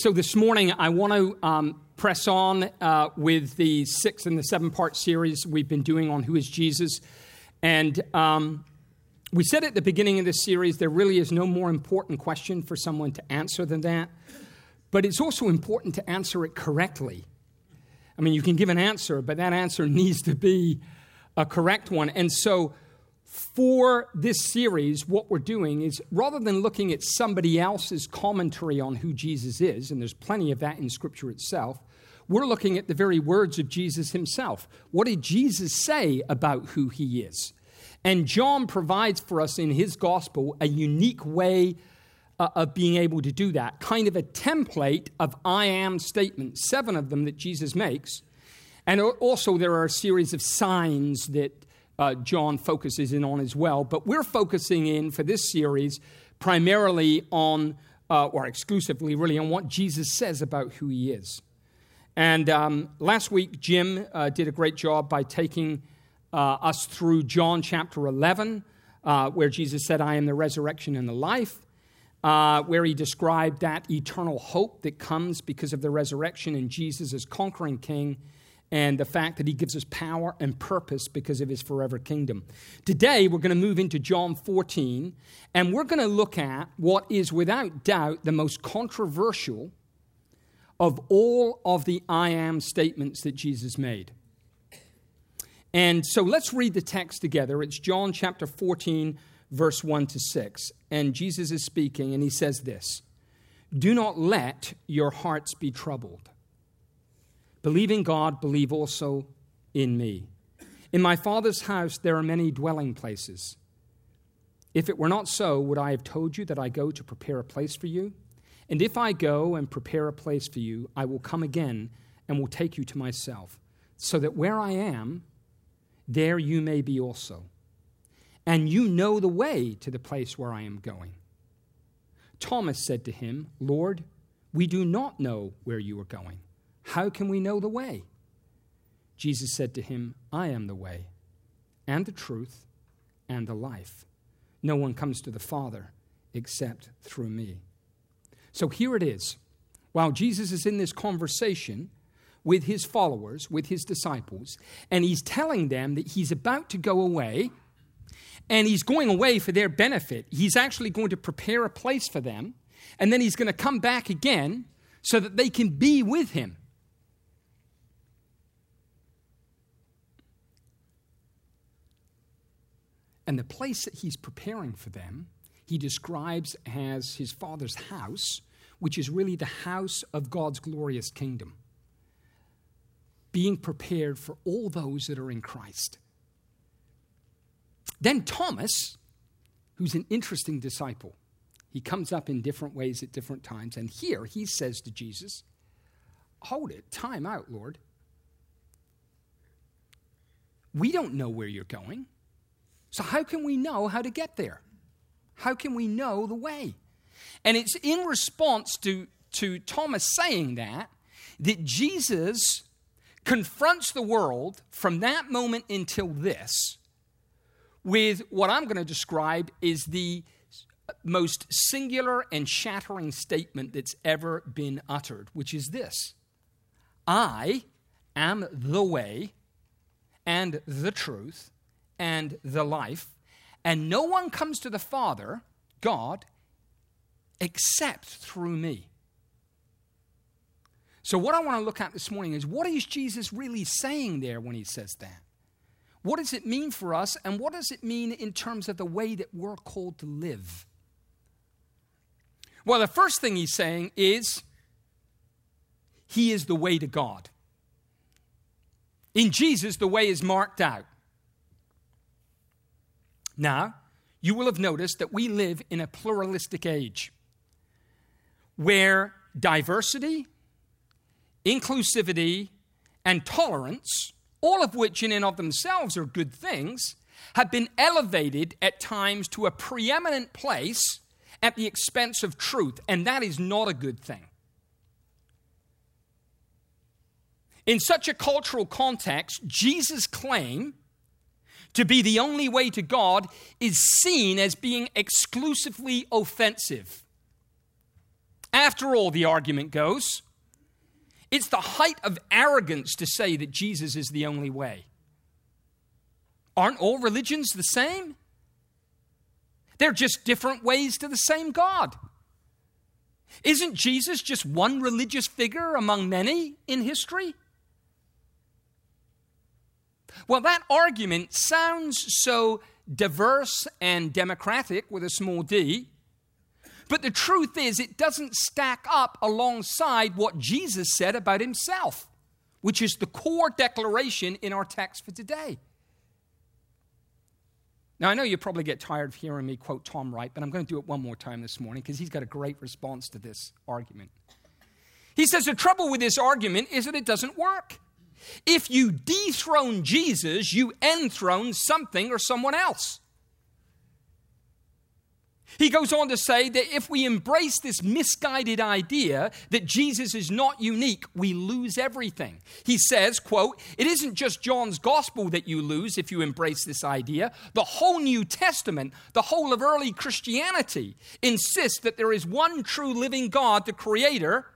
So this morning, I want to press on with the 6 and the 7-part series we've been doing on who is Jesus. And we said at the beginning of this series, there really is no more important question for someone to answer than that. But it's also important to answer it correctly. I mean, you can give an answer, but that answer needs to be a correct one. And so for this series, what we're doing is, rather than looking at somebody else's commentary on who Jesus is, and there's plenty of that in Scripture itself, we're looking at the very words of Jesus himself. What did Jesus say about who he is? And John provides for us in his gospel a unique way of being able to do that, kind of a template of I am statements, 7 of them that Jesus makes. And also there are a series of signs that John focuses in on as well. But we're focusing in for this series primarily on, or exclusively really, on what Jesus says about who he is. And last week, Jim did a great job by taking us through John chapter 11, where Jesus said, I am the resurrection and the life, where he described that eternal hope that comes because of the resurrection and Jesus as conquering king, and the fact that he gives us power and purpose because of his forever kingdom. Today, we're going to move into John 14, and we're going to look at what is without doubt the most controversial of all of the I am statements that Jesus made. And so let's read the text together. It's John chapter 14, verse 1 to 6. And Jesus is speaking, and he says this, "Do not let your hearts be troubled. Believe in God, believe also in me. In my Father's house there are many dwelling places. If it were not so, would I have told you that I go to prepare a place for you? And if I go and prepare a place for you, I will come again and will take you to myself, so that where I am, there you may be also. And you know the way to the place where I am going." Thomas said to him, "Lord, we do not know where you are going. How can we know the way?" Jesus said to him, "I am the way, and the truth, and the life. No one comes to the Father except through me." So here it is. While Jesus is in this conversation with his followers, with his disciples, and he's telling them that he's about to go away, and he's going away for their benefit. He's actually going to prepare a place for them, and then he's going to come back again so that they can be with him. And the place that he's preparing for them, he describes as his Father's house, which is really the house of God's glorious kingdom, being prepared for all those that are in Christ. Then Thomas, who's an interesting disciple, he comes up in different ways at different times, and here he says to Jesus, "Hold it, time out, Lord. We don't know where you're going. So how can we know how to get there? How can we know the way?" And it's in response to Thomas saying that Jesus confronts the world from that moment until this with what I'm going to describe is the most singular and shattering statement that's ever been uttered, which is this: I am the way and the truth and the life, and no one comes to the Father, God, except through me. So what I want to look at this morning is, what is Jesus really saying there when he says that? What does it mean for us, and what does it mean in terms of the way that we're called to live? Well, the first thing he's saying is, he is the way to God. In Jesus, the way is marked out. Now, you will have noticed that we live in a pluralistic age where diversity, inclusivity, and tolerance, all of which in and of themselves are good things, have been elevated at times to a preeminent place at the expense of truth, and that is not a good thing. In such a cultural context, Jesus' claim to be the only way to God is seen as being exclusively offensive. After all, the argument goes, it's the height of arrogance to say that Jesus is the only way. Aren't all religions the same? They're just different ways to the same God. Isn't Jesus just one religious figure among many in history? Well, that argument sounds so diverse and democratic with a small d, but the truth is it doesn't stack up alongside what Jesus said about himself, which is the core declaration in our text for today. Now, I know you probably get tired of hearing me quote Tom Wright, but I'm going to do it one more time this morning because he's got a great response to this argument. He says the trouble with this argument is that it doesn't work. If you dethrone Jesus, you enthrone something or someone else. He goes on to say that if we embrace this misguided idea that Jesus is not unique, we lose everything. He says, quote, it isn't just John's gospel that you lose if you embrace this idea. The whole New Testament, the whole of early Christianity, insists that there is one true living God, the Creator.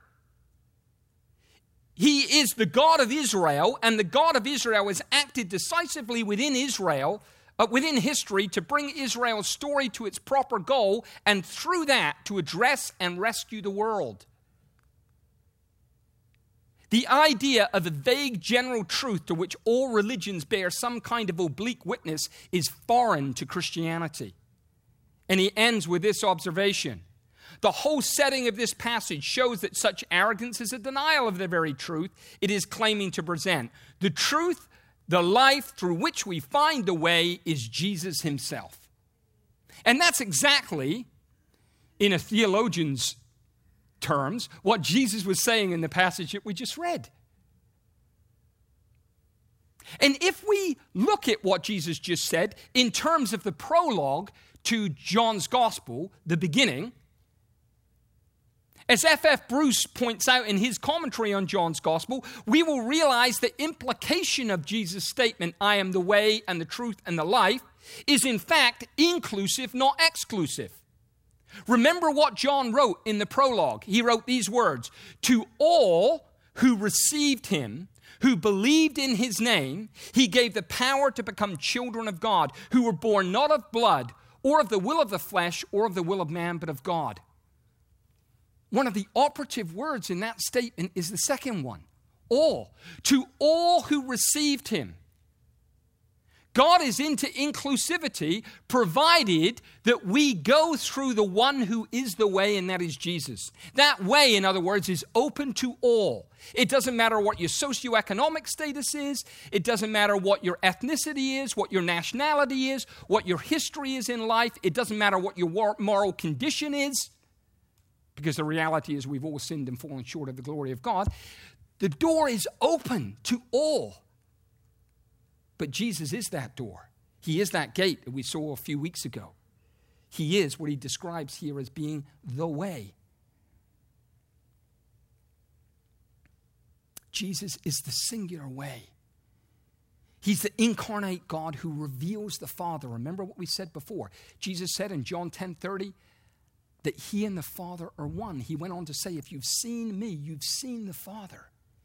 He is the God of Israel, and the God of Israel has acted decisively within Israel, within history, to bring Israel's story to its proper goal, and through that, to address and rescue the world. The idea of a vague general truth to which all religions bear some kind of oblique witness is foreign to Christianity. And he ends with this observation. The whole setting of this passage shows that such arrogance is a denial of the very truth it is claiming to present. The truth, the life through which we find the way, is Jesus himself. And that's exactly, in a theologian's terms, what Jesus was saying in the passage that we just read. And if we look at what Jesus just said in terms of the prologue to John's gospel, the beginning, as F.F. Bruce points out in his commentary on John's gospel, we will realize the implication of Jesus' statement, I am the way and the truth and the life, is in fact inclusive, not exclusive. Remember what John wrote in the prologue. He wrote these words, to all who received him, who believed in his name, he gave the power to become children of God, who were born not of blood, or of the will of the flesh, or of the will of man, but of God. One of the operative words in that statement is the second one, all. To all who received him. God is into inclusivity, provided that we go through the one who is the way, and that is Jesus. That way, in other words, is open to all. It doesn't matter what your socioeconomic status is. It doesn't matter what your ethnicity is, what your nationality is, what your history is in life. It doesn't matter what your moral condition is. Because the reality is we've all sinned and fallen short of the glory of God. The door is open to all. But Jesus is that door. He is that gate that we saw a few weeks ago. He is what he describes here as being the way. Jesus is the singular way. He's the incarnate God who reveals the Father. Remember what we said before. Jesus said in John 10:30, that he and the Father are one. He went on to say, if you've seen me, you've seen the Father.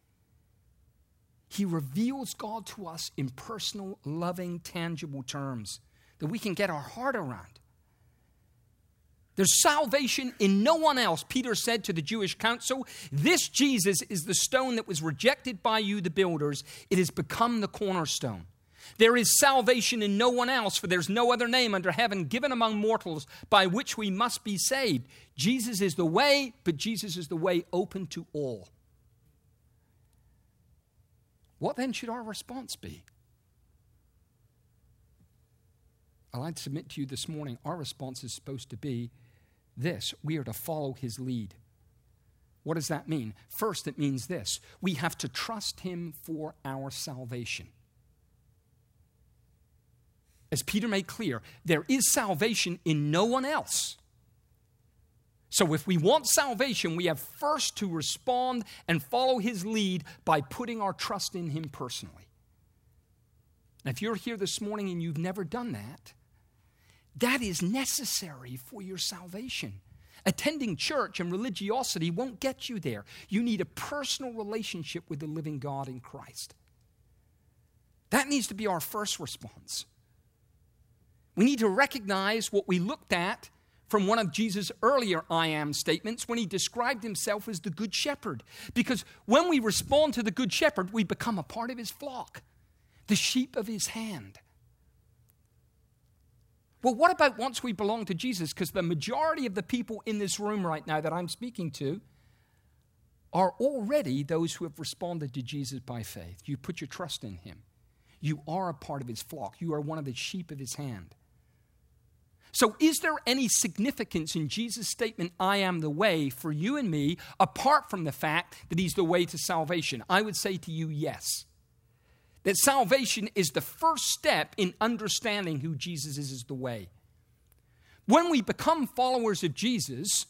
He reveals God to us in personal, loving, tangible terms that we can get our heart around. There's salvation in no one else. Peter said to the Jewish council, this Jesus is the stone that was rejected by you, the builders. It has become the cornerstone. There is salvation in no one else, for there's no other name under heaven given among mortals by which we must be saved. Jesus is the way, but Jesus is the way open to all. What then should our response be? I'd like to submit to you this morning, our response is supposed to be this. We are to follow his lead. What does that mean? First, it means this. We have to trust him for our salvation. As Peter made clear, there is salvation in no one else. So if we want salvation, we have first to respond and follow his lead by putting our trust in him personally. Now, if you're here this morning and you've never done that, that is necessary for your salvation. Attending church and religiosity won't get you there. You need a personal relationship with the living God in Christ. That needs to be our first response. We need to recognize what we looked at from one of Jesus' earlier I am statements when he described himself as the good shepherd. Because when we respond to the good shepherd, we become a part of his flock, the sheep of his hand. Well, what about once we belong to Jesus? Because the majority of the people in this room right now that I'm speaking to are already those who have responded to Jesus by faith. You put your trust in him. You are a part of his flock. You are one of the sheep of his hand. So is there any significance in Jesus' statement, I am the way, for you and me, apart from the fact that he's the way to salvation? I would say to you, yes. That salvation is the first step in understanding who Jesus is as the way. When we become followers of Jesus,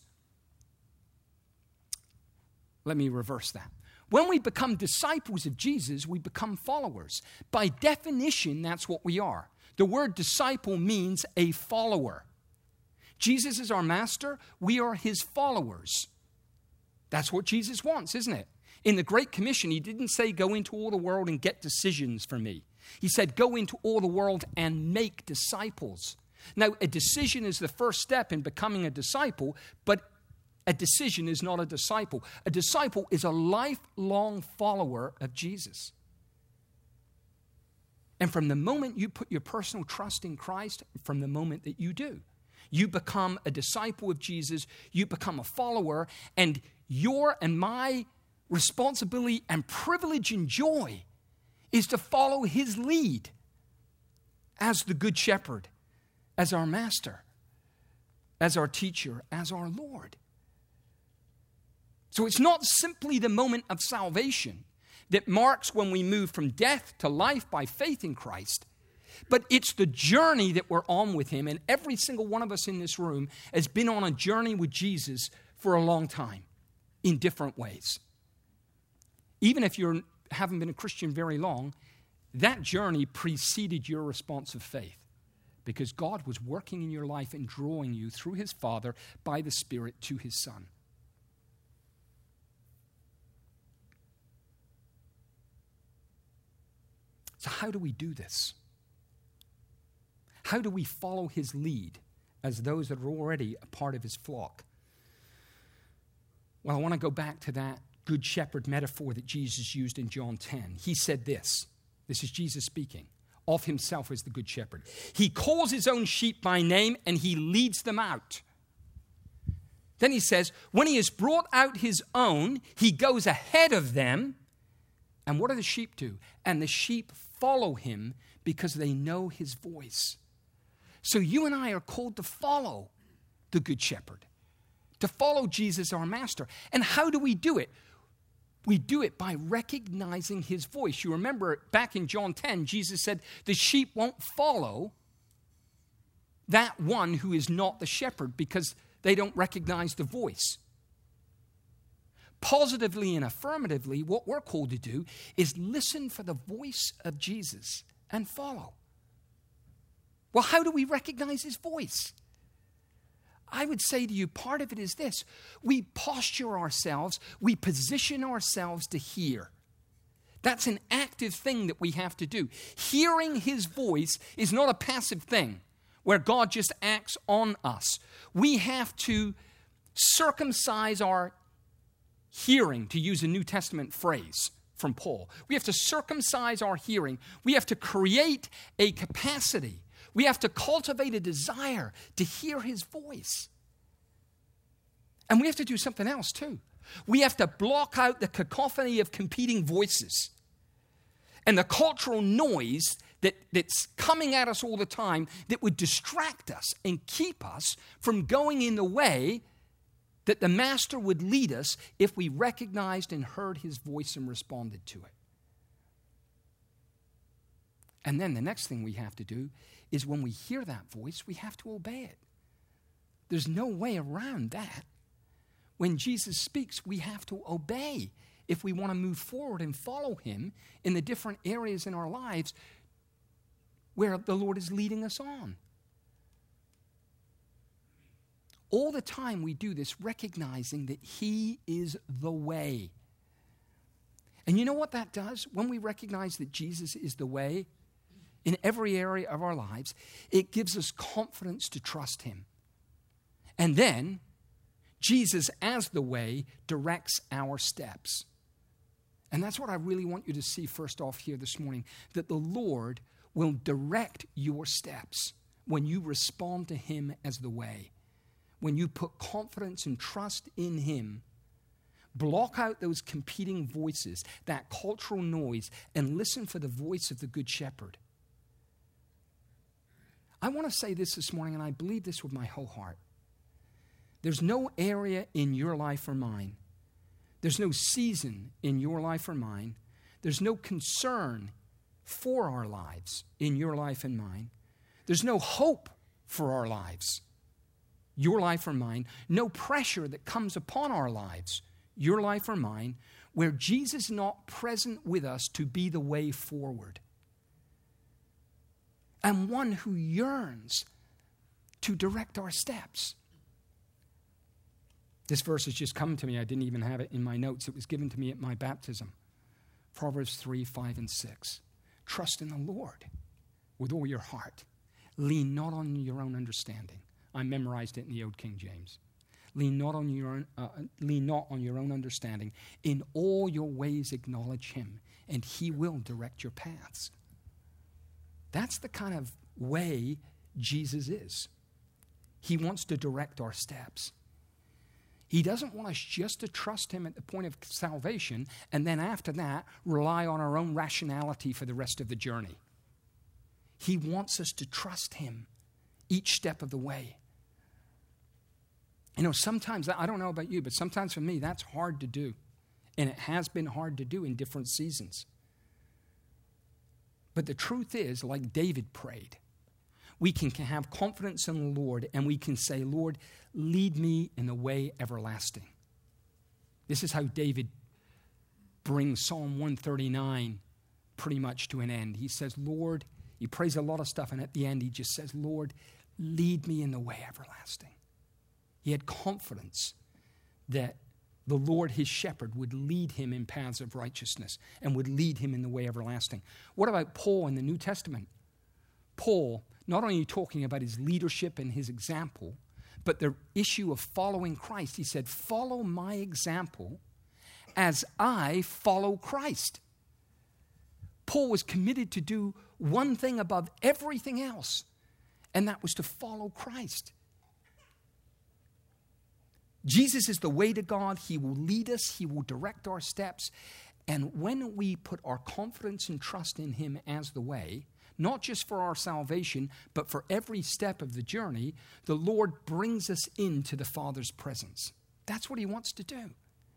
let me reverse that. When we become disciples of Jesus, we become followers. By definition, that's what we are. The word disciple means a follower. Jesus is our master. We are his followers. That's what Jesus wants, isn't it? In the Great Commission, he didn't say, go into all the world and get decisions for me. He said, go into all the world and make disciples. Now, a decision is the first step in becoming a disciple, but a decision is not a disciple. A disciple is a lifelong follower of Jesus. And from the moment you put your personal trust in Christ, from the moment that you do, you become a disciple of Jesus, you become a follower, and your and my responsibility and privilege and joy is to follow his lead as the good shepherd, as our master, as our teacher, as our Lord. So it's not simply the moment of salvation that marks when we move from death to life by faith in Christ, but it's the journey that we're on with him. And every single one of us in this room has been on a journey with Jesus for a long time in different ways. Even if you haven't been a Christian very long, that journey preceded your response of faith because God was working in your life and drawing you through his Father by the Spirit to his Son. So how do we do this? How do we follow his lead as those that are already a part of his flock? Well, I want to go back to that good shepherd metaphor that Jesus used in John 10. He said this. This is Jesus speaking of himself as the good shepherd. He calls his own sheep by name and he leads them out. Then he says, when he has brought out his own, he goes ahead of them. And what do the sheep do? And the sheep follow him because they know his voice. So you and I are called to follow the good shepherd, to follow Jesus, our master. And how do we do it? We do it by recognizing his voice. You remember back in John 10, Jesus said, the sheep won't follow that one who is not the shepherd because they don't recognize the voice. Positively and affirmatively, what we're called to do is listen for the voice of Jesus and follow. Well, how do we recognize his voice? I would say to you, part of it is this. We posture ourselves, we position ourselves to hear. That's an active thing that we have to do. Hearing his voice is not a passive thing where God just acts on us. We have to circumcise our hearing, to use a New Testament phrase from Paul. We have to circumcise our hearing. We have to create a capacity. We have to cultivate a desire to hear his voice. And we have to do something else too. We have to block out the cacophony of competing voices and the cultural noise that's coming at us all the time that would distract us and keep us from going in the way that the master would lead us if we recognized and heard his voice and responded to it. And then the next thing we have to do is when we hear that voice, we have to obey it. There's no way around that. When Jesus speaks, we have to obey if we want to move forward and follow him in the different areas in our lives where the Lord is leading us on. All the time we do this, recognizing that he is the way. And you know what that does? When we recognize that Jesus is the way in every area of our lives, it gives us confidence to trust him. And then, Jesus as the way directs our steps. And that's what I really want you to see first off here this morning, that the Lord will direct your steps when you respond to him as the way. When you put confidence and trust in him, block out those competing voices, that cultural noise, and listen for the voice of the Good Shepherd. I want to say this morning, and I believe this with my whole heart. There's no area in your life or mine. There's no season in your life or mine. There's no concern for our lives in your life and mine. There's no hope for our lives, your life or mine. No pressure that comes upon our lives, your life or mine, where Jesus is not present with us to be the way forward. And one who yearns to direct our steps. This verse has just come to me. I didn't even have it in my notes. It was given to me at my baptism. Proverbs 3, 5, and 6. Trust in the Lord with all your heart. Lean not on your own understanding. I memorized it in the Old King James. Lean not on your own understanding. In all your ways acknowledge him, and he will direct your paths. That's the kind of way Jesus is. He wants to direct our steps. He doesn't want us just to trust him at the point of salvation and then after that rely on our own rationality for the rest of the journey. He wants us to trust him each step of the way. You know, sometimes, I don't know about you, but sometimes for me that's hard to do. And it has been hard to do in different seasons. But the truth is, like David prayed, we can have confidence in the Lord and we can say, Lord, lead me in the way everlasting. This is how David brings Psalm 139 pretty much to an end. He says, Lord, he prays a lot of stuff, and at the end he just says, Lord, lead me in the way everlasting. He had confidence that the Lord, his shepherd, would lead him in paths of righteousness and would lead him in the way everlasting. What about Paul in the New Testament? Paul, not only talking about his leadership and his example, but the issue of following Christ. He said, follow my example as I follow Christ. Paul was committed to do one thing above everything else, and that was to follow Christ. Jesus is the way to God. He will lead us. He will direct our steps. And when we put our confidence and trust in him as the way, not just for our salvation, but for every step of the journey, the Lord brings us into the Father's presence. That's what he wants to do.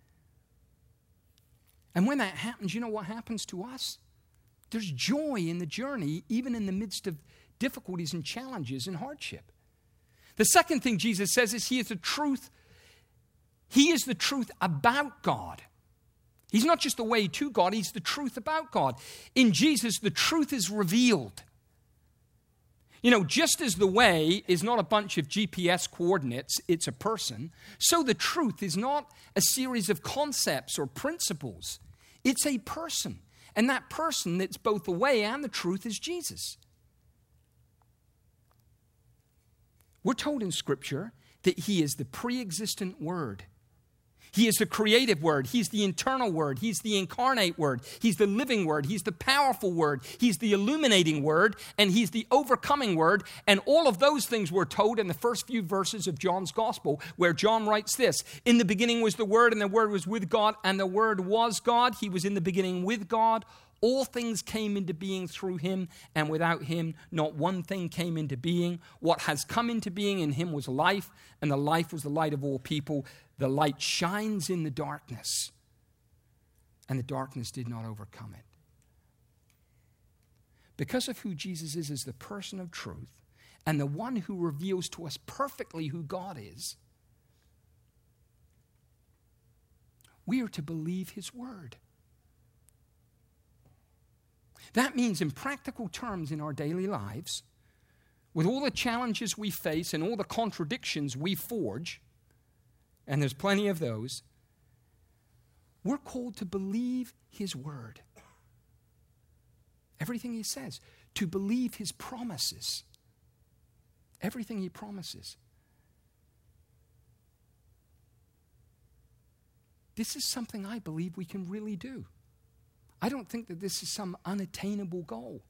And when that happens, you know what happens to us? There's joy in the journey, even in the midst of difficulties and challenges and hardship. The second thing Jesus says is he is the truth. He is the truth about God. He's not just the way to God, he's the truth about God. In Jesus, the truth is revealed. You know, just as the way is not a bunch of GPS coordinates, it's a person, so the truth is not a series of concepts or principles. It's a person. And that person that's both the way and the truth is Jesus. We're told in Scripture that he is the pre-existent Word. He is the creative Word. He's the internal Word. He's the incarnate Word. He's the living Word. He's the powerful Word. He's the illuminating Word. And he's the overcoming Word. And all of those things were told in the first few verses of John's Gospel, where John writes this: in the beginning was the Word, and the Word was with God, and the Word was God. He was in the beginning with God. All things came into being through him, and without him, not one thing came into being. What has come into being in him was life, and the life was the light of all people. The light shines in the darkness, and the darkness did not overcome it. Because of who Jesus is as the person of truth, and the one who reveals to us perfectly who God is, we are to believe his word. That means, in practical terms in our daily lives, with all the challenges we face and all the contradictions we forge, and there's plenty of those, we're called to believe his word. Everything he says. To believe his promises. Everything he promises. This is something I believe we can really do. I don't think that this is some unattainable goal.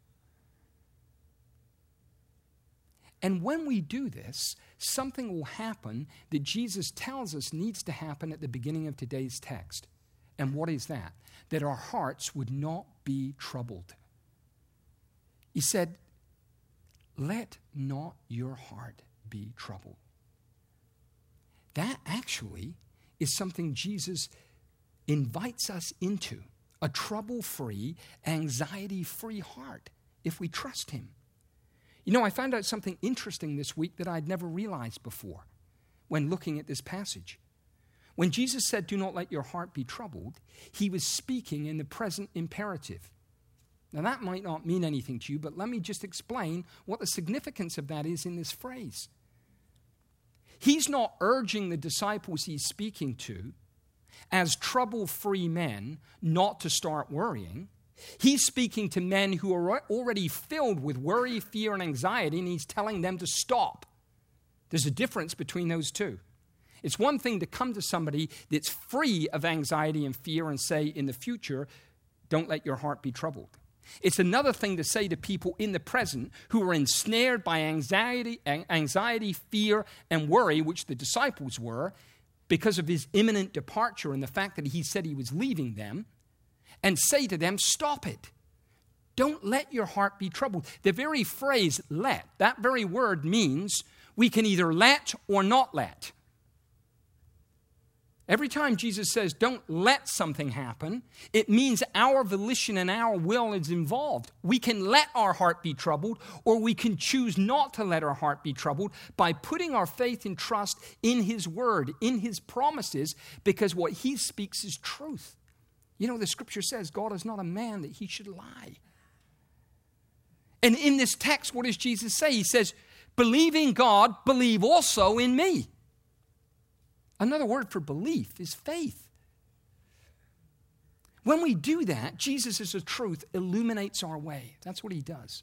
And when we do this, something will happen that Jesus tells us needs to happen at the beginning of today's text. And what is that? That our hearts would not be troubled. He said, let not your heart be troubled. That actually is something Jesus invites us into. A trouble-free, anxiety-free heart if we trust him. You know, I found out something interesting this week that I'd never realized before when looking at this passage. When Jesus said, do not let your heart be troubled, he was speaking in the present imperative. Now, that might not mean anything to you, but let me just explain what the significance of that is in this phrase. He's not urging the disciples he's speaking to as trouble-free men not to start worrying. He's speaking to men who are already filled with worry, fear, and anxiety, and he's telling them to stop. There's a difference between those two. It's one thing to come to somebody that's free of anxiety and fear and say, in the future, don't let your heart be troubled. It's another thing to say to people in the present who are ensnared by anxiety, fear, and worry, which the disciples were, because of his imminent departure and the fact that he said he was leaving them, and say to them, stop it. Don't let your heart be troubled. The very phrase, let, that very word means we can either let or not let. Every time Jesus says, don't let something happen, it means our volition and our will is involved. We can let our heart be troubled, or we can choose not to let our heart be troubled by putting our faith and trust in his word, in his promises, because what he speaks is truth. You know, the scripture says God is not a man that he should lie. And in this text, what does Jesus say? He says, believe in God, believe also in me. Another word for belief is faith. When we do that, Jesus as a truth illuminates our way. That's what he does.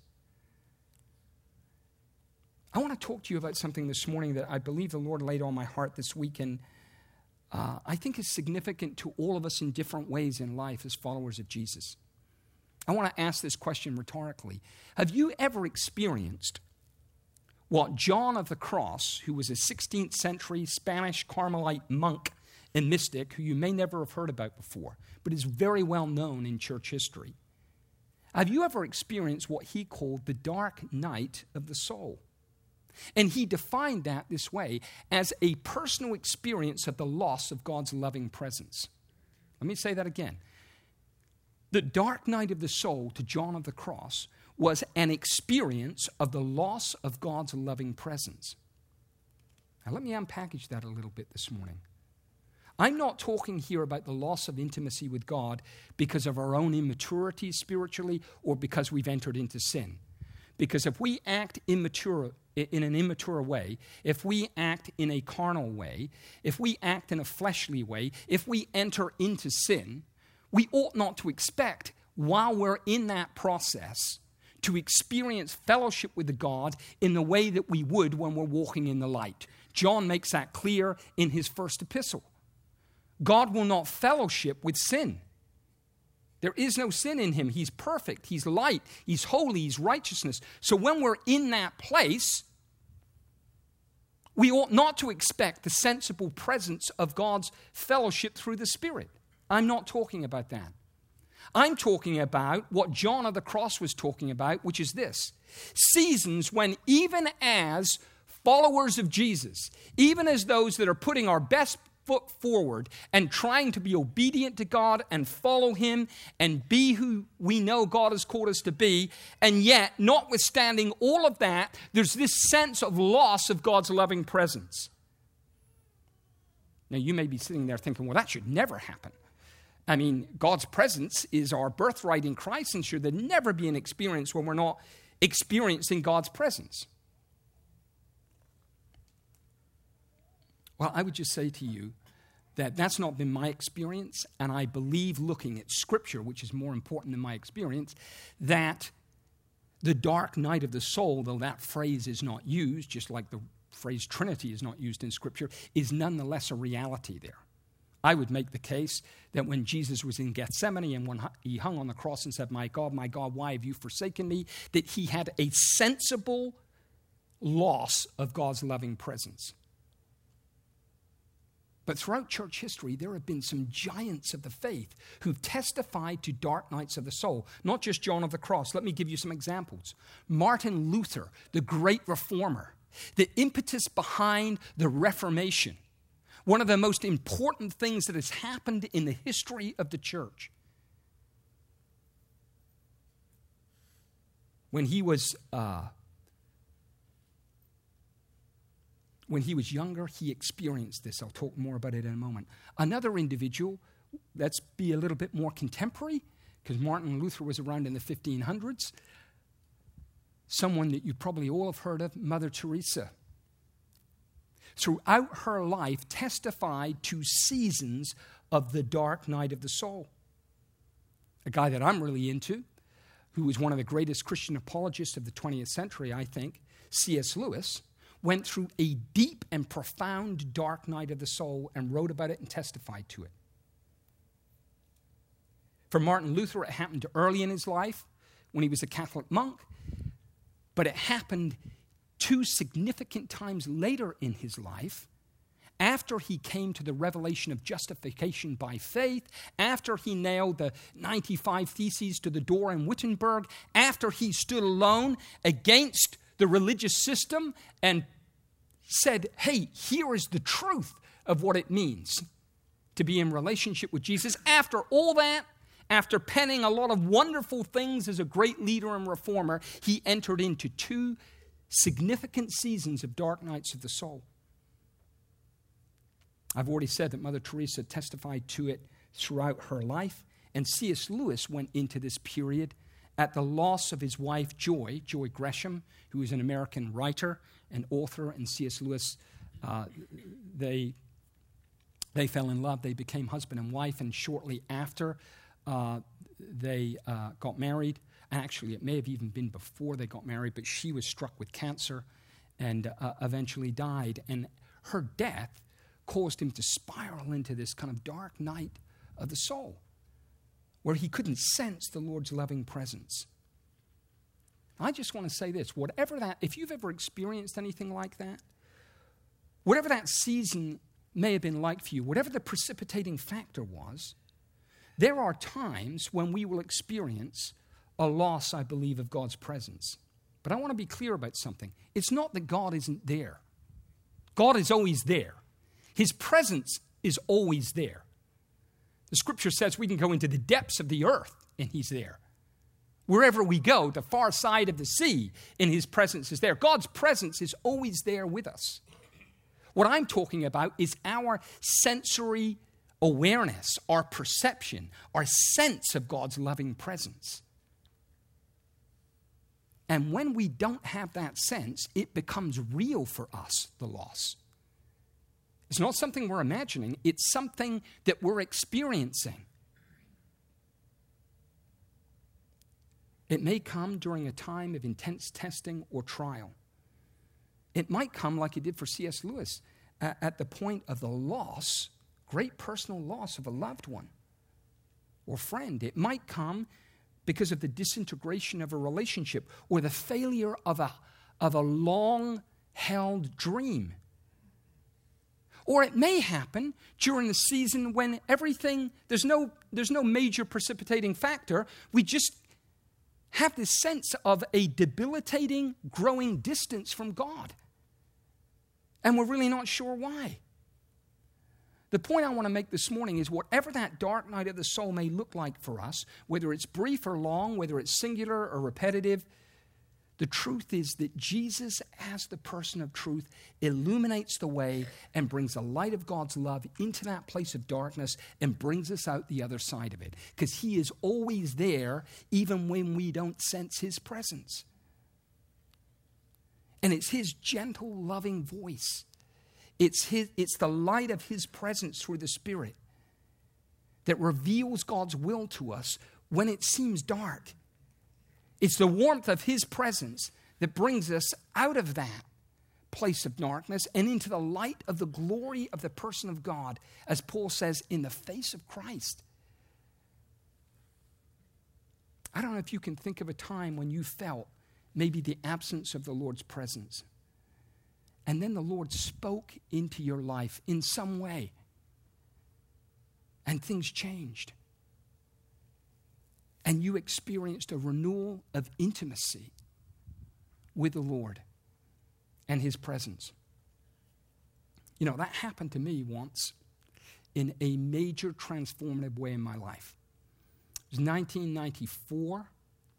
I want to talk to you about something this morning that I believe the Lord laid on my heart this week, and I think is significant to all of us in different ways in life as followers of Jesus. I want to ask this question rhetorically. Have you ever experienced what John of the Cross, who was a 16th century Spanish Carmelite monk and mystic, who you may never have heard about before, but is very well known in church history. Have you ever experienced what he called the dark night of the soul? And he defined that this way, as a personal experience of the loss of God's loving presence. Let me say that again. The dark night of the soul to John of the Cross was an experience of the loss of God's loving presence. Now let me unpackage that a little bit this morning. I'm not talking here about the loss of intimacy with God because of our own immaturity spiritually or because we've entered into sin. Because if we act in an immature way, if we act in a carnal way, if we act in a fleshly way, if we enter into sin, we ought not to expect, while we're in that process, to experience fellowship with the God in the way that we would when we're walking in the light. John makes that clear in his first epistle. God will not fellowship with sin. There is no sin in him. He's perfect. He's light. He's holy. He's righteousness. So when we're in that place, we ought not to expect the sensible presence of God's fellowship through the Spirit. I'm not talking about that. I'm talking about what John of the Cross was talking about, which is this. Seasons when even as followers of Jesus, even as those that are putting our best foot forward and trying to be obedient to God and follow him and be who we know God has called us to be, and yet, notwithstanding all of that, there's this sense of loss of God's loving presence. Now, you may be sitting there thinking, well, that should never happen. I mean, God's presence is our birthright in Christ, and should there never be an experience when we're not experiencing God's presence? Well, I would just say to you that that's not been my experience, and I believe, looking at Scripture, which is more important than my experience, that the dark night of the soul, though that phrase is not used, just like the phrase Trinity is not used in Scripture, is nonetheless a reality there. I would make the case that when Jesus was in Gethsemane and when he hung on the cross and said, my God, why have you forsaken me?" that he had a sensible loss of God's loving presence. But throughout church history, there have been some giants of the faith who've testified to dark nights of the soul, not just John of the Cross. Let me give you some examples. Martin Luther, the great reformer, the impetus behind the Reformation, one of the most important things that has happened in the history of the church. When he was younger, he experienced this. I'll talk more about it in a moment. Another individual, let's be a little bit more contemporary, because Martin Luther was around in the 1500s. Someone that you probably all have heard of, Mother Teresa. Throughout her life, testified to seasons of the dark night of the soul. A guy that I'm really into, who was one of the greatest Christian apologists of the 20th century, I think, C.S. Lewis, went through a deep and profound dark night of the soul and wrote about it and testified to it. For Martin Luther, it happened early in his life when he was a Catholic monk, but it happened 2 significant times later in his life, after he came to the revelation of justification by faith, after he nailed the 95 Theses to the door in Wittenberg, after he stood alone against the religious system and said, hey, here is the truth of what it means to be in relationship with Jesus. After all that, after penning a lot of wonderful things as a great leader and reformer, he entered into 2 significant seasons of dark nights of the soul. I've already said that Mother Teresa testified to it throughout her life, and C.S. Lewis went into this period at the loss of his wife, Joy Gresham, who was an American writer and author, and C.S. Lewis, they fell in love. They became husband and wife, and shortly after they got married. Actually, it may have even been before they got married, but she was struck with cancer and eventually died. And her death caused him to spiral into this kind of dark night of the soul, where he couldn't sense the Lord's loving presence. I just want to say this, if you've ever experienced anything like that, whatever that season may have been like for you, whatever the precipitating factor was, there are times when we will experience a loss, I believe, of God's presence. But I want to be clear about something. It's not that God isn't there. God is always there. His presence is always there. The Scripture says we can go into the depths of the earth and He's there. Wherever we go, the far side of the sea, and His presence is there. God's presence is always there with us. What I'm talking about is our sensory awareness, our perception, our sense of God's loving presence. And when we don't have that sense, it becomes real for us, the loss. It's not something we're imagining, it's something that we're experiencing. It may come during a time of intense testing or trial. It might come like it did for C.S. Lewis at the point of the loss, great personal loss of a loved one or friend. It might come because of the disintegration of a relationship or the failure of a long-held dream. Or it may happen during the season when there's no major precipitating factor. We just have this sense of a debilitating, growing distance from God. And we're really not sure why. The point I want to make this morning is whatever that dark night of the soul may look like for us, whether it's brief or long, whether it's singular or repetitive, the truth is that Jesus, as the person of truth, illuminates the way and brings the light of God's love into that place of darkness and brings us out the other side of it. Because He is always there, even when we don't sense His presence. And it's His gentle, loving voice. It's the light of his presence through the Spirit that reveals God's will to us when it seems dark. It's the warmth of his presence that brings us out of that place of darkness and into the light of the glory of the person of God, as Paul says, in the face of Christ. I don't know if you can think of a time when you felt maybe the absence of the Lord's presence. And then the Lord spoke into your life in some way. And things changed. And you experienced a renewal of intimacy with the Lord and his presence. You know, that happened to me once in a major transformative way in my life. It was 1994,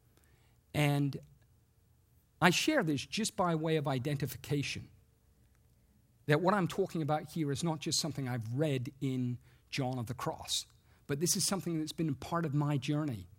and I share this just by way of identification. That what I'm talking about here is not just something I've read in John of the Cross, but this is something that's been part of my journey.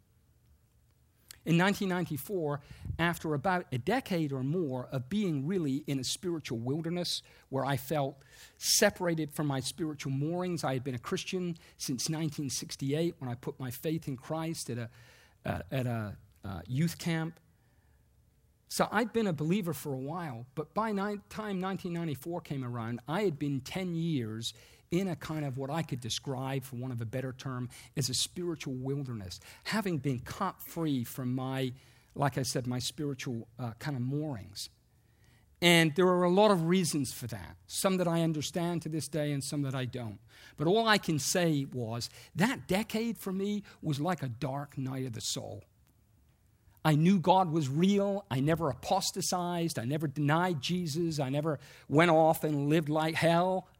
In 1994, after about a decade or more of being really in a spiritual wilderness where I felt separated from my spiritual moorings, I had been a Christian since 1968 when I put my faith in Christ at a youth camp. So I'd been a believer for a while, but by the time 1994 came around, I had been 10 years in a kind of what I could describe, for want of a better term, as a spiritual wilderness, having been cut free from my, like I said, my spiritual kind of moorings. And there are a lot of reasons for that, some that I understand to this day and some that I don't. But all I can say was that decade for me was like a dark night of the soul. I knew God was real. I never apostatized. I never denied Jesus. I never went off and lived like hell.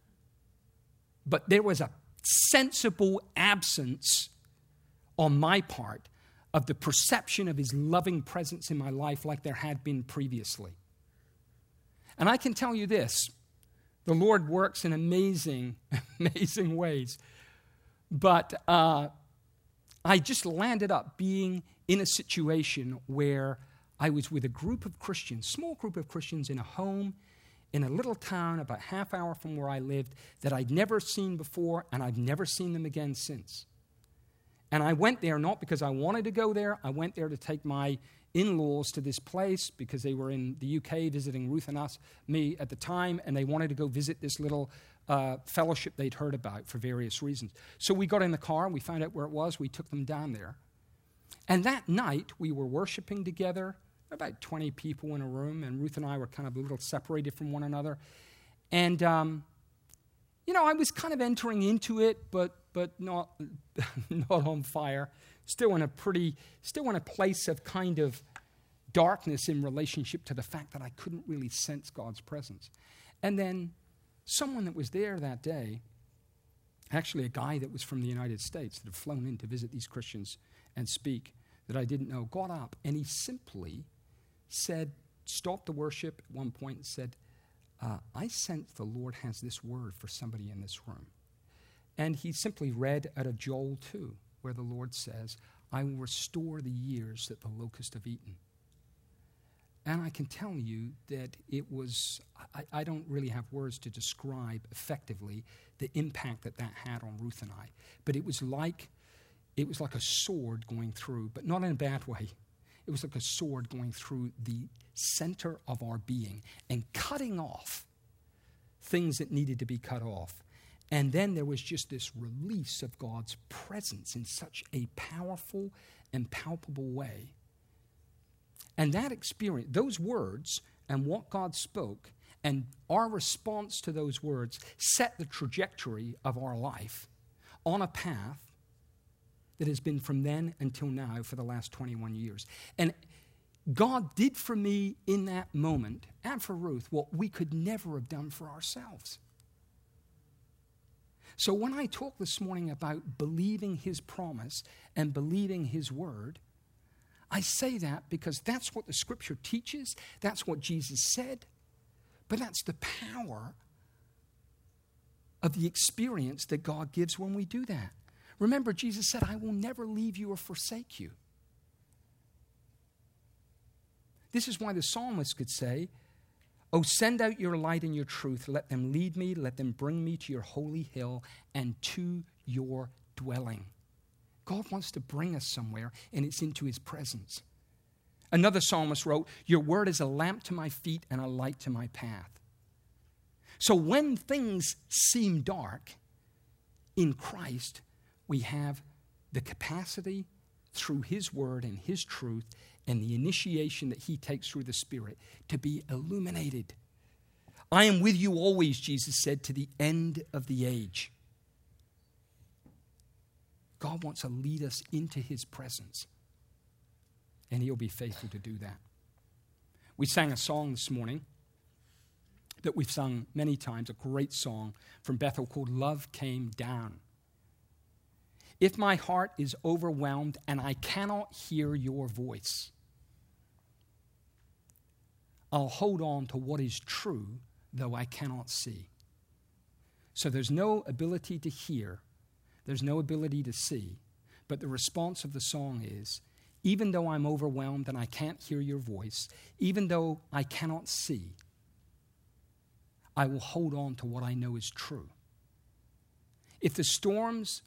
But there was a sensible absence on my part of the perception of his loving presence in my life like there had been previously. And I can tell you this, the Lord works in amazing, amazing ways. But I just landed up being in a situation where I was with a group of Christians, small group of Christians in a home in a little town about half hour from where I lived that I'd never seen before, and I've never seen them again since. And I went there not because I wanted to go there. I went there to take my in-laws to this place because they were in the UK visiting Ruth and me at the time, and they wanted to go visit this little fellowship they'd heard about for various reasons. So we got in the car, we found out where it was, we took them down there. And that night, we were worshiping together, about 20 people in a room, and Ruth and I were kind of a little separated from one another. And, I was kind of entering into it, but not not on fire. Still in a place of kind of darkness in relationship to the fact that I couldn't really sense God's presence. And then someone that was there that day, actually a guy that was from the United States that had flown in to visit these Christians and speak, that I didn't know, got up and he simply said, stopped the worship at one point and said, I sense the Lord has this word for somebody in this room. And he simply read out of Joel 2, where the Lord says, I will restore the years that the locusts have eaten. And I can tell you that it was, I don't really have words to describe effectively the impact that had on Ruth and I. But it was like a sword going through, but not in a bad way. It was like a sword going through the center of our being and cutting off things that needed to be cut off. And then there was just this release of God's presence in such a powerful and palpable way. And that experience, those words and what God spoke and our response to those words set the trajectory of our life on a path that has been from then until now for the last 21 years. And God did for me in that moment, and for Ruth, what we could never have done for ourselves. So when I talk this morning about believing his promise and believing his word, I say that because that's what the scripture teaches, that's what Jesus said, but that's the power of the experience that God gives when we do that. Remember, Jesus said, I will never leave you or forsake you. This is why the psalmist could say, Oh, send out your light and your truth. Let them lead me. Let them bring me to your holy hill and to your dwelling. God wants to bring us somewhere, and it's into his presence. Another psalmist wrote, your word is a lamp to my feet and a light to my path. So when things seem dark, in Christ, we have the capacity through his word and his truth and the initiation that he takes through the Spirit to be illuminated. I am with you always, Jesus said, to the end of the age. God wants to lead us into his presence, and he'll be faithful to do that. We sang a song this morning that we've sung many times, a great song from Bethel called Love Came Down. If my heart is overwhelmed and I cannot hear your voice, I'll hold on to what is true, though I cannot see. So there's no ability to hear, there's no ability to see, but the response of the song is, even though I'm overwhelmed and I can't hear your voice, even though I cannot see, I will hold on to what I know is true. If the storms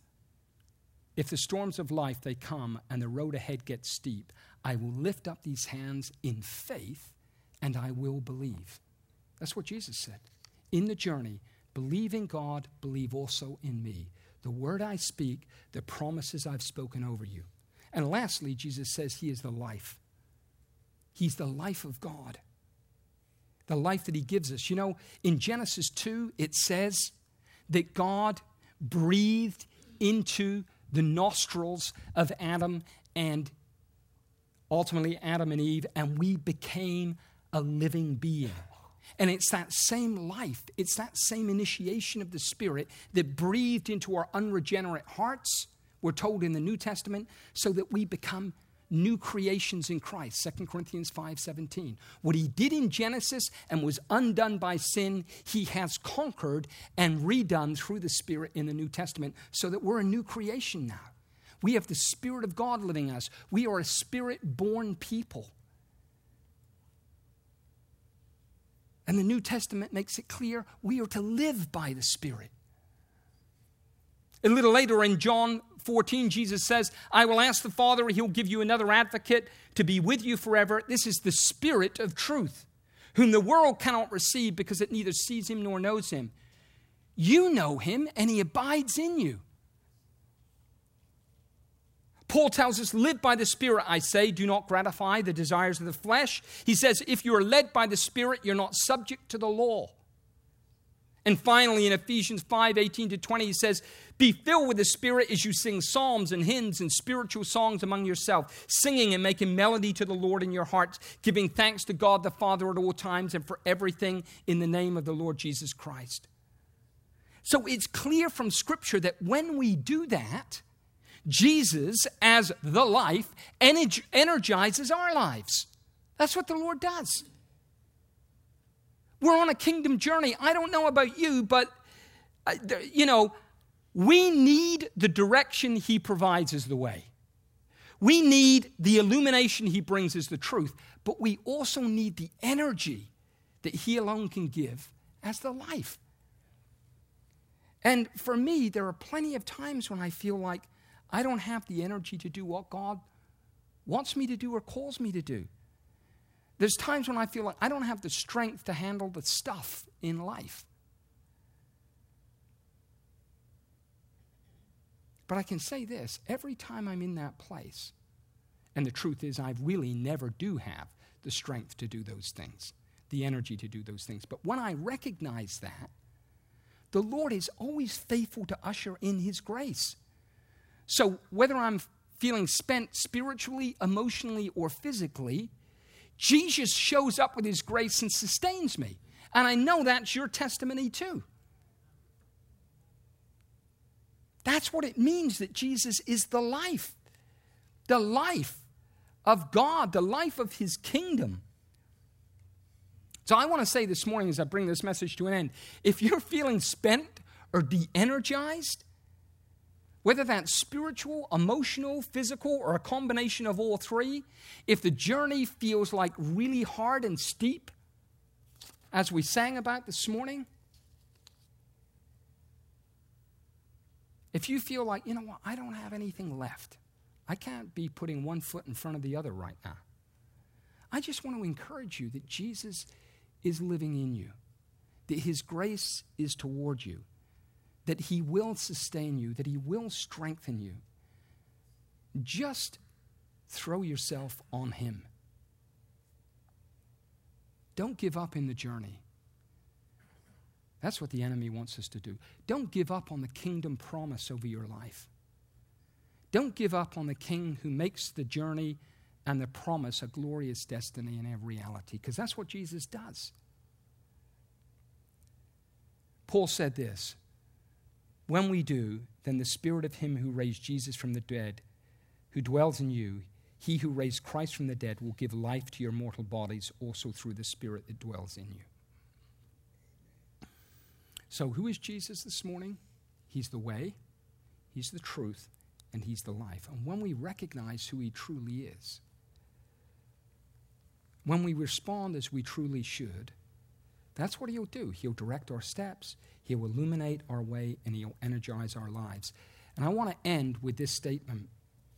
of life, they come and the road ahead gets steep, I will lift up these hands in faith and I will believe. That's what Jesus said. In the journey, believe in God, believe also in me. The word I speak, the promises I've spoken over you. And lastly, Jesus says he is the life. He's the life of God. The life that he gives us. You know, in Genesis 2, it says that God breathed into the nostrils of Adam and ultimately Adam and Eve, and we became a living being. And it's that same life, it's that same initiation of the Spirit that breathed into our unregenerate hearts, we're told in the New Testament, so that we become new creations in Christ, 2 Corinthians 5:17. What he did in Genesis and was undone by sin, he has conquered and redone through the Spirit in the New Testament, so that we're a new creation now. We have the Spirit of God living in us. We are a Spirit-born people. And the New Testament makes it clear we are to live by the Spirit. A little later in John 14, Jesus says, I will ask the Father, he'll give you another advocate to be with you forever. This is the Spirit of truth, whom the world cannot receive because it neither sees him nor knows him. You know him, and he abides in you. Paul tells us, live by the Spirit, I say, do not gratify the desires of the flesh. He says, if you are led by the Spirit, you're not subject to the law. And finally, in Ephesians 5:18-20, he says, be filled with the Spirit as you sing psalms and hymns and spiritual songs among yourself, singing and making melody to the Lord in your hearts, giving thanks to God the Father at all times and for everything in the name of the Lord Jesus Christ. So it's clear from Scripture that when we do that, Jesus, as the life, energizes our lives. That's what the Lord does. We're on a kingdom journey. I don't know about you, but, we need the direction he provides as the way. We need the illumination he brings as the truth, but we also need the energy that he alone can give as the life. And for me, there are plenty of times when I feel like I don't have the energy to do what God wants me to do or calls me to do. There's times when I feel like I don't have the strength to handle the stuff in life. But I can say this, every time I'm in that place, and the truth is I really never do have the strength to do those things, the energy to do those things. But when I recognize that, the Lord is always faithful to usher in his grace. So whether I'm feeling spent spiritually, emotionally, or physically, Jesus shows up with his grace and sustains me. And I know that's your testimony too. That's what it means that Jesus is the life of God, the life of his kingdom. So I want to say this morning as I bring this message to an end, if you're feeling spent or de-energized, whether that's spiritual, emotional, physical, or a combination of all three, if the journey feels like really hard and steep, as we sang about this morning, if you feel like, you know what, I don't have anything left, I can't be putting one foot in front of the other right now, I just want to encourage you that Jesus is living in you, that his grace is toward you, that he will sustain you, that he will strengthen you. Just throw yourself on him. Don't give up in the journey. That's what the enemy wants us to do. Don't give up on the kingdom promise over your life. Don't give up on the King who makes the journey and the promise a glorious destiny and a reality, because that's what Jesus does. Paul said this, when we do, then the Spirit of him who raised Jesus from the dead, who dwells in you, he who raised Christ from the dead will give life to your mortal bodies also through the Spirit that dwells in you. So who is Jesus this morning? He's the way, he's the truth, and he's the life. And when we recognize who he truly is, when we respond as we truly should, that's what he'll do. He'll direct our steps, he'll illuminate our way, and he'll energize our lives. And I want to end with this statement.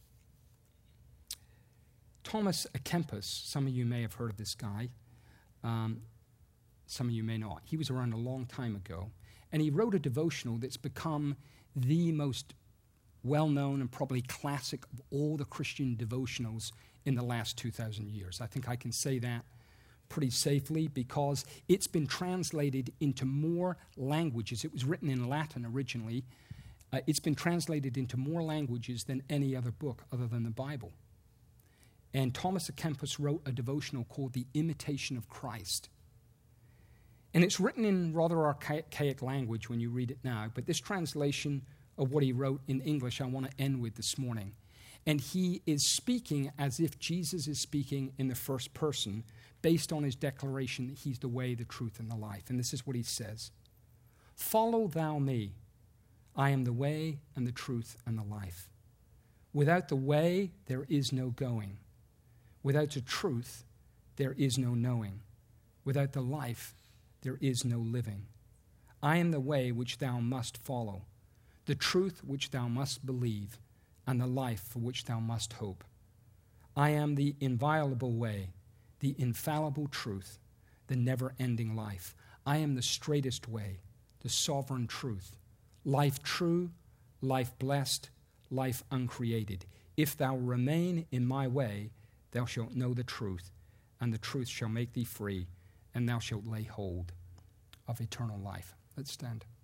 Thomas à Kempis, some of you may have heard of this guy, some of you may not. He was around a long time ago, and he wrote a devotional that's become the most well-known and probably classic of all the Christian devotionals in the last 2,000 years. I think I can say that pretty safely because it's been translated into more languages. It was written in Latin originally. It's been translated into more languages than any other book other than the Bible. And Thomas à Kempis wrote a devotional called The Imitation of Christ. And it's written in rather archaic language when you read it now, but this translation of what he wrote in English I want to end with this morning. And he is speaking as if Jesus is speaking in the first person, based on his declaration that he's the way, the truth, and the life. And this is what he says. Follow thou me. I am the way and the truth and the life. Without the way, there is no going. Without the truth, there is no knowing. Without the life, there is no living. I am the way which thou must follow, the truth which thou must believe, and the life for which thou must hope. I am the inviolable way, the infallible truth, the never-ending life. I am the straightest way, the sovereign truth, life true, life blessed, life uncreated. If thou remain in my way, thou shalt know the truth, and the truth shall make thee free, and thou shalt lay hold of eternal life. Let's stand.